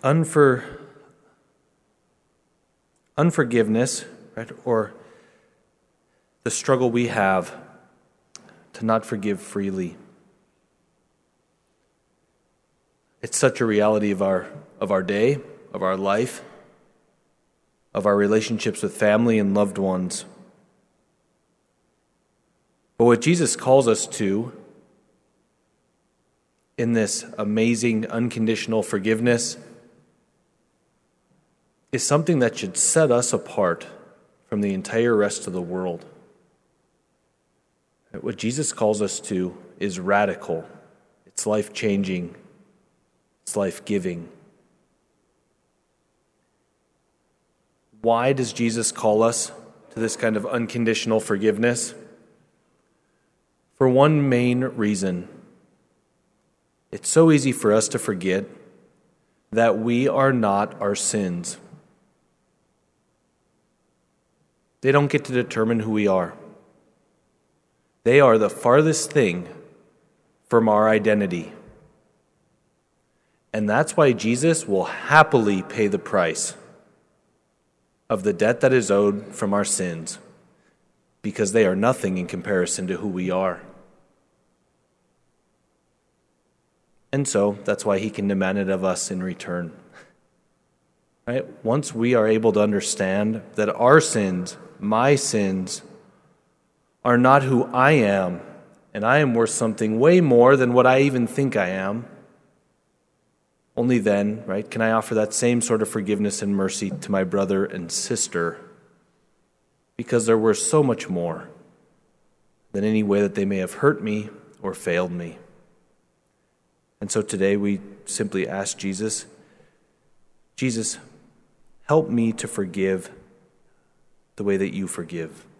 unforgiveness, right, or the struggle we have to not forgive freely. It's such a reality of our day, of our life, of our relationships with family and loved ones. But what Jesus calls us to in this amazing unconditional forgiveness is something that should set us apart from the entire rest of the world. What Jesus calls us to is radical. It's life-changing. It's life-giving. Why does Jesus call us to this kind of unconditional forgiveness? For one main reason. It's so easy for us to forget that we are not our sins. They don't get to determine who we are. They are the farthest thing from our identity. And that's why Jesus will happily pay the price of the debt that is owed from our sins, because they are nothing in comparison to who we are. And so that's why he can demand it of us in return. Right? Once we are able to understand that our sins, my sins, are not who I am, and I am worth something way more than what I even think I am, only then, right, can I offer that same sort of forgiveness and mercy to my brother and sister, because they're worth so much more than any way that they may have hurt me or failed me. And so today we simply ask Jesus, help me to forgive the way that you forgive.